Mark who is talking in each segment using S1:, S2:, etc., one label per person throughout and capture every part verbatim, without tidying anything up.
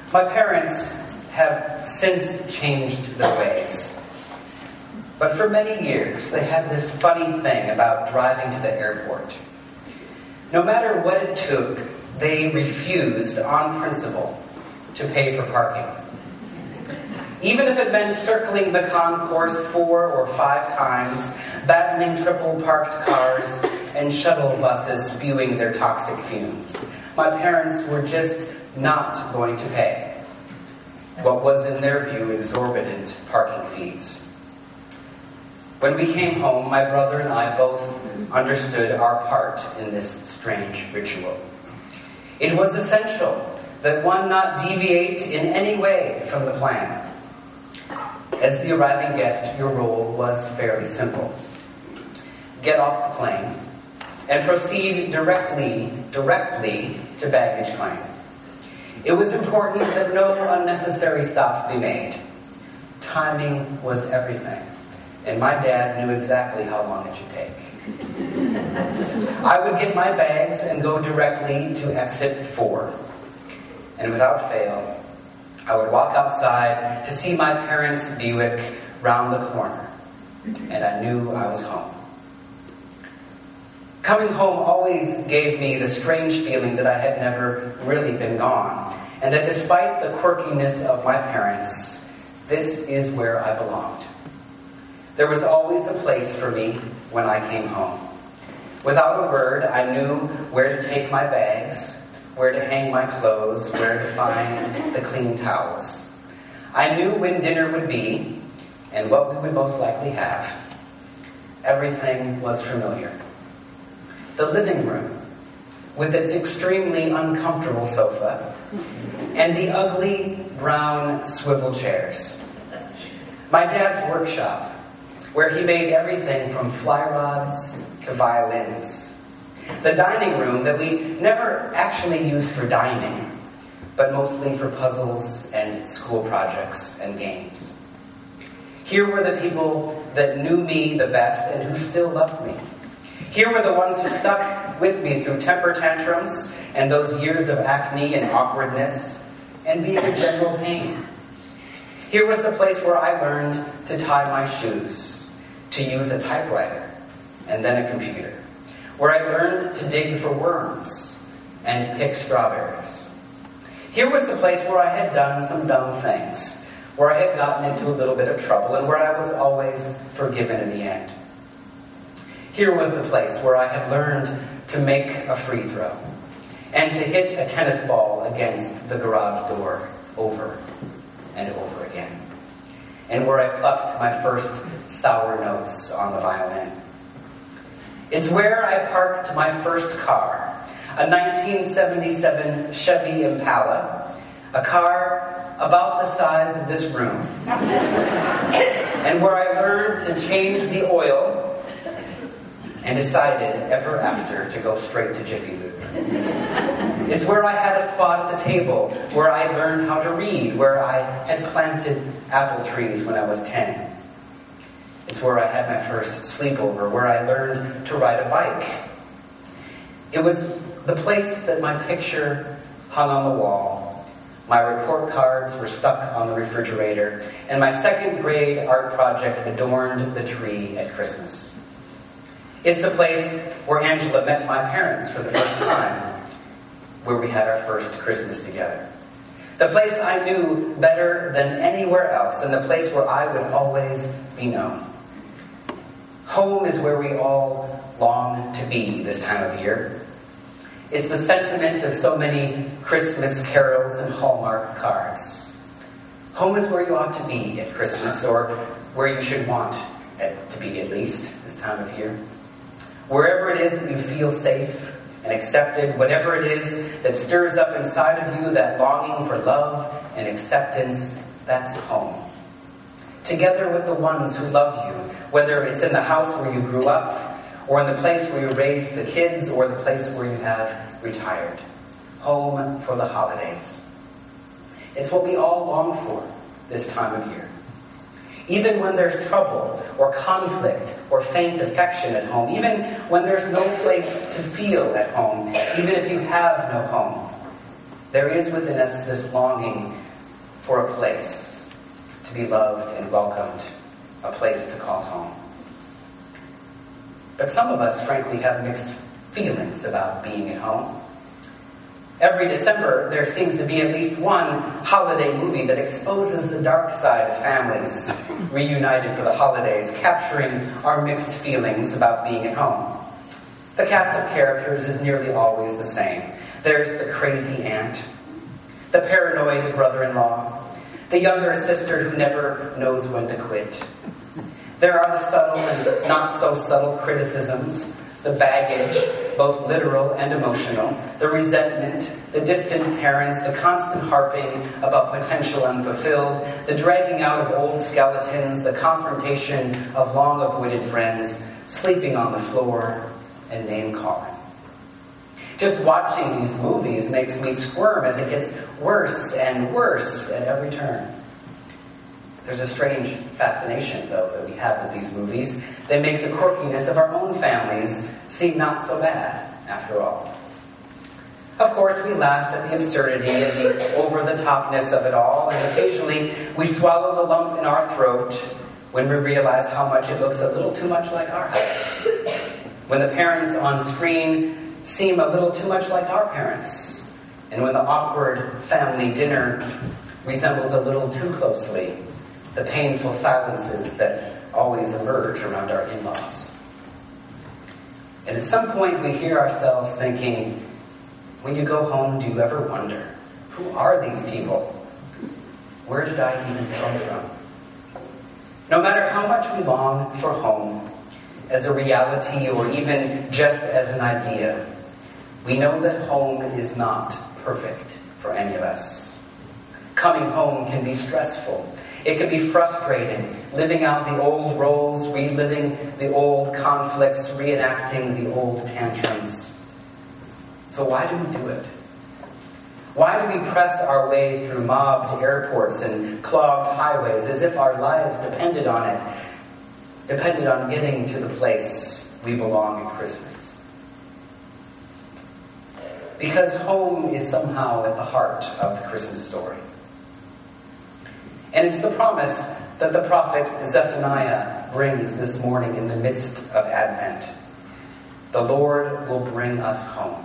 S1: My parents have since changed their ways. But for many years, they had this funny thing about driving to the airport. No matter what it took, they refused, on principle, to pay for parking. Even if it meant circling the concourse four or five times, battling triple-parked cars, and shuttle buses spewing their toxic fumes. My parents were just not going to pay what was, in their view, exorbitant parking fees. When we came home, my brother and I both understood our part in this strange ritual. It was essential that one not deviate in any way from the plan. As the arriving guest, your role was fairly simple. Get off the plane and proceed directly, directly to baggage claim. It was important that no unnecessary stops be made. Timing was everything, and my dad knew exactly how long it should take. I would get my bags and go directly to exit four. And without fail, I would walk outside to see my parents' Buick round the corner, and I knew I was home. Coming home always gave me the strange feeling that I had never really been gone, and that despite the quirkiness of my parents, this is where I belonged. There was always a place for me when I came home. Without a word, I knew where to take my bags, where to hang my clothes, where to find the clean towels. I knew when dinner would be, and what we would most likely have. Everything was familiar. The living room, with its extremely uncomfortable sofa, and the ugly brown swivel chairs. My dad's workshop, where he made everything from fly rods to violins. The dining room that we never actually used for dining, but mostly for puzzles and school projects and games. Here were the people that knew me the best and who still loved me. Here were the ones who stuck with me through temper tantrums and those years of acne and awkwardness and being a general pain. Here was the place where I learned to tie my shoes, to use a typewriter and then a computer, where I learned to dig for worms and pick strawberries. Here was the place where I had done some dumb things, where I had gotten into a little bit of trouble, and where I was always forgiven in the end. Here was the place where I had learned to make a free throw and to hit a tennis ball against the garage door over and over again, and where I plucked my first sour notes on the violin. It's where I parked my first car, a nineteen seventy-seven Chevy Impala, a car about the size of this room, and where I learned to change the oil and decided ever after to go straight to Jiffy Lube. It's where I had a spot at the table, where I learned how to read, where I had planted apple trees when I was ten. It's where I had my first sleepover, where I learned to ride a bike. It was the place that my picture hung on the wall, my report cards were stuck on the refrigerator, and my second grade art project adorned the tree at Christmas. It's the place where Angela met my parents for the first time, where we had our first Christmas together. The place I knew better than anywhere else, and the place where I would always be known. Home is where we all long to be this time of year. It's the sentiment of so many Christmas carols and Hallmark cards. Home is where you ought to be at Christmas, or where you should want it to be at least this time of year. Wherever it is that you feel safe and accepted, whatever it is that stirs up inside of you that longing for love and acceptance, that's home. Together with the ones who love you, whether it's in the house where you grew up, or in the place where you raised the kids, or the place where you have retired. Home for the holidays. It's what we all long for this time of year. Even when there's trouble, or conflict, or faint affection at home, even when there's no place to feel at home, even if you have no home, There is within us this longing for a place to be loved and welcomed, a place to call home. But some of us, frankly, have mixed feelings about being at home. Every December, there seems to be at least one holiday movie that exposes the dark side of families reunited for the holidays, capturing our mixed feelings about being at home. The cast of characters is nearly always the same. There's the crazy aunt, the paranoid brother-in-law, the younger sister who never knows when to quit. There are the subtle and not-so-subtle criticisms, the baggage, both literal and emotional, the resentment, the distant parents, the constant harping about potential unfulfilled, the dragging out of old skeletons, the confrontation of long-avoided friends, sleeping on the floor, and name-calling. Just watching these movies makes me squirm as it gets worse and worse at every turn. There's a strange fascination, though, that we have with these movies. They make the quirkiness of our own families seem not so bad, after all. Of course, we laugh at the absurdity and the over-the-topness of it all, and occasionally we swallow the lump in our throat when we realize how much it looks a little too much like our house. When the parents on screen seem a little too much like our parents, and when the awkward family dinner resembles a little too closely the painful silences that always emerge around our in-laws. And at some point we hear ourselves thinking, when you go home, do you ever wonder, who are these people? Where did I even come from? No matter how much we long for home, as a reality or even just as an idea, we know that home is not perfect for any of us. Coming home can be stressful. It can be frustrating, living out the old roles, reliving the old conflicts, reenacting the old tantrums. So why do we do it? Why do we press our way through mobbed airports and clogged highways as if our lives depended on it, depended on getting to the place we belong at Christmas? Because home is somehow at the heart of the Christmas story. And it's the promise that the prophet Zephaniah brings this morning in the midst of Advent. The Lord will bring us home.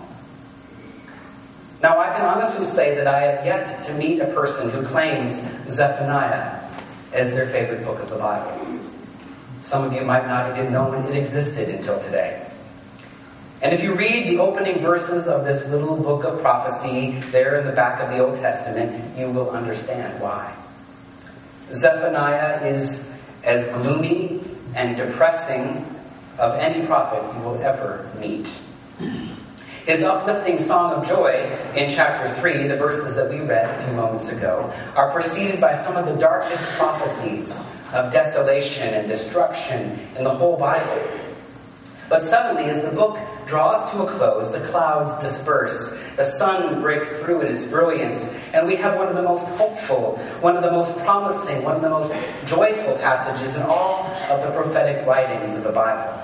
S1: Now, I can honestly say that I have yet to meet a person who claims Zephaniah as their favorite book of the Bible. Some of you might not have even known it existed until today. And if you read the opening verses of this little book of prophecy there in the back of the Old Testament, you will understand why. Zephaniah is as gloomy and depressing of any prophet you will ever meet. His uplifting song of joy in chapter three, the verses that we read a few moments ago, are preceded by some of the darkest prophecies of desolation and destruction in the whole Bible. But suddenly, as the book draws to a close, the clouds disperse, the sun breaks through in its brilliance, and we have one of the most hopeful, one of the most promising, one of the most joyful passages in all of the prophetic writings of the Bible.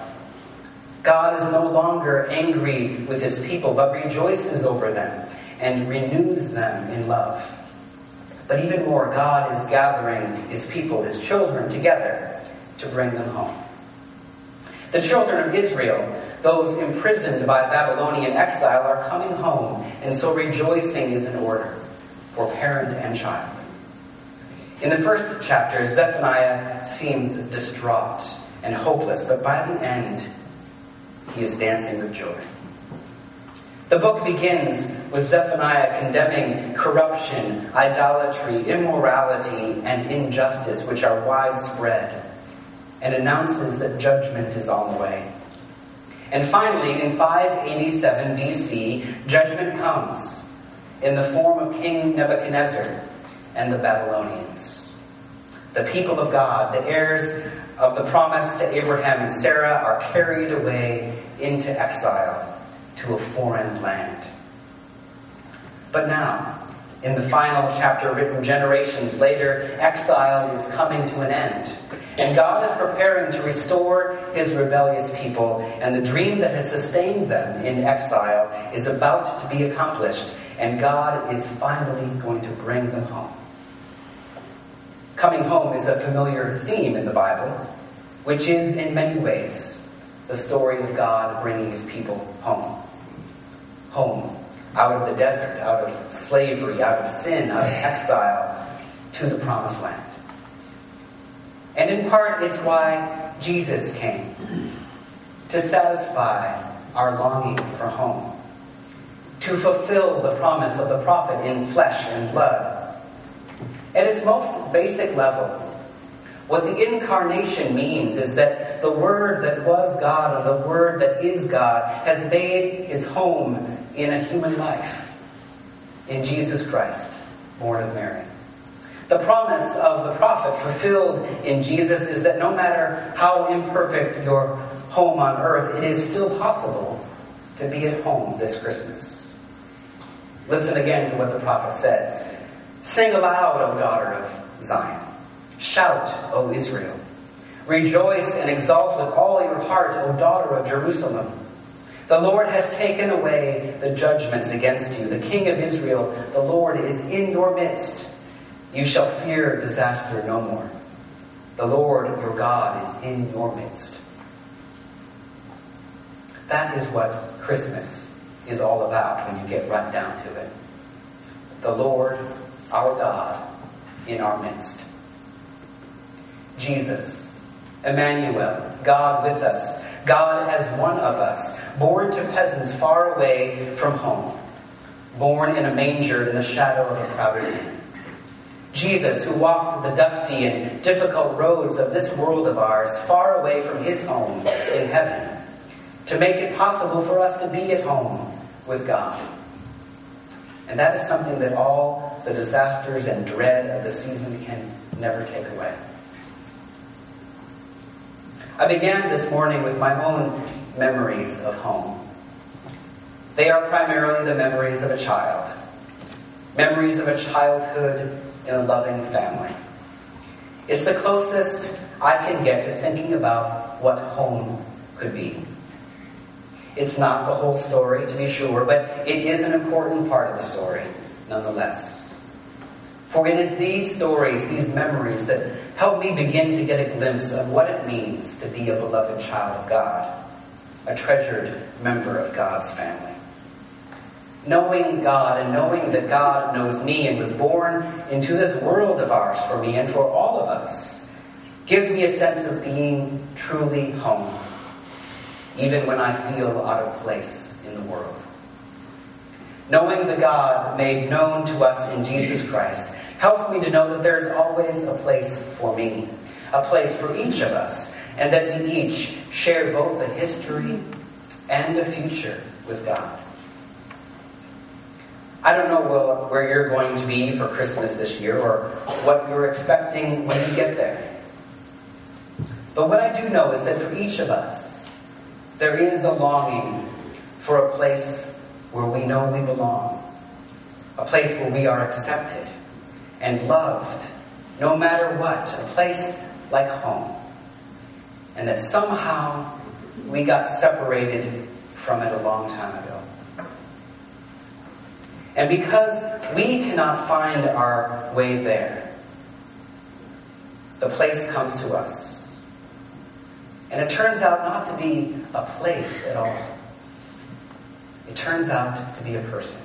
S1: God is no longer angry with his people, but rejoices over them and renews them in love. But even more, God is gathering his people, his children, together to bring them home. The children of Israel, those imprisoned by Babylonian exile, are coming home, and so rejoicing is in order for parent and child. In the first chapter, Zephaniah seems distraught and hopeless, but by the end, he is dancing with joy. The book begins with Zephaniah condemning corruption, idolatry, immorality, and injustice, which are widespread, and announces that judgment is on the way. And finally, in five eighty-seven B C, judgment comes in the form of King Nebuchadnezzar and the Babylonians. The people of God, the heirs of the promise to Abraham and Sarah, are carried away into exile to a foreign land. But now, in the final chapter written generations later, exile is coming to an end. And God is preparing to restore his rebellious people, and the dream that has sustained them in exile is about to be accomplished. and God is finally going to bring them home. Coming home is a familiar theme in the Bible, which is in many ways the story of God bringing his people home. Home, out of the desert, out of slavery, out of sin, out of exile, to the promised land. And in part, it's why Jesus came, to satisfy our longing for home, to fulfill the promise of the prophet in flesh and blood. At its most basic level, what the incarnation means is that the Word that was God and the Word that is God has made his home in a human life, in Jesus Christ, born of Mary. The promise of the prophet fulfilled in Jesus is that no matter how imperfect your home on earth, it is still possible to be at home this Christmas. Listen again to what the prophet says. Sing aloud, O daughter of Zion. Shout, O Israel. Rejoice and exult with all your heart, O daughter of Jerusalem. The Lord has taken away the judgments against you. The King of Israel, the Lord, is in your midst. You shall fear disaster no more. The Lord, your God, is in your midst. That is what Christmas is all about when you get right down to it. The Lord, our God, in our midst. Jesus, Emmanuel, God with us, God as one of us, born to peasants far away from home, born in a manger in the shadow of a crowded inn. Jesus, who walked the dusty and difficult roads of this world of ours, far away from his home in heaven, to make it possible for us to be at home with God. And that is something that all the disasters and dread of the season can never take away. I began this morning with my own memories of home. They are primarily the memories of a child. Memories of a childhood in a loving family. It's the closest I can get to thinking about what home could be. It's not the whole story, to be sure, but it is an important part of the story, nonetheless. For it is these stories, these memories, that help me begin to get a glimpse of what it means to be a beloved child of God, a treasured member of God's family. Knowing God and knowing that God knows me and was born into this world of ours for me and for all of us gives me a sense of being truly home, even when I feel out of place in the world. Knowing the God made known to us in Jesus Christ helps me to know that there's always a place for me, a place for each of us, and that we each share both a history and a future with God. I don't know where you're going to be for Christmas this year or what you're expecting when you get there. But what I do know is that for each of us, there is a longing for a place where we know we belong, a place where we are accepted and loved, no matter what, a place like home, and that somehow we got separated from it a long time ago. And because we cannot find our way there, the place comes to us. And it turns out not to be a place at all. It turns out to be a person.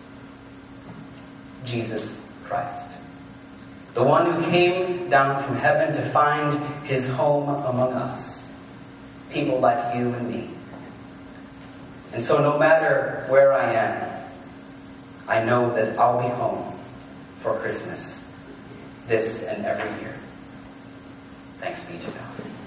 S1: Jesus Christ. The one who came down from heaven to find his home among us. People like you and me. And so no matter where I am, I know that I'll be home for Christmas, this and every year. Thanks be to God.